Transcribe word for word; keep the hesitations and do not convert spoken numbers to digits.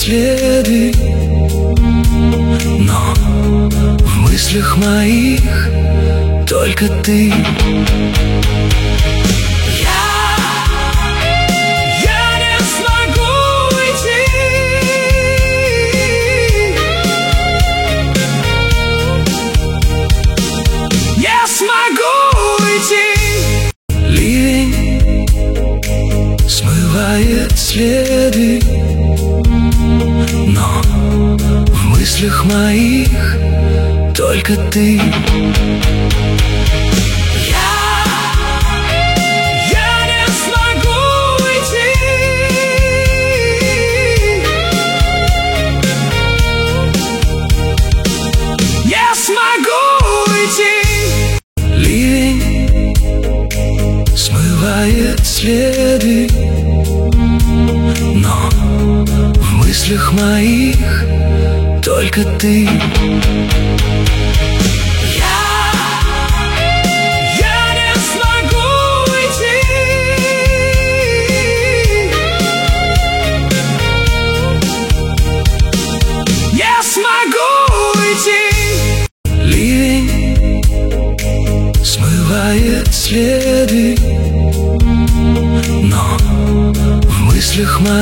следы, но в мыслях моих только ты. Ливень смывает следы, но в мыслях моих только ты. Смывает следы, но в мыслях моих только ты. Смывает следы, но в мыслях моих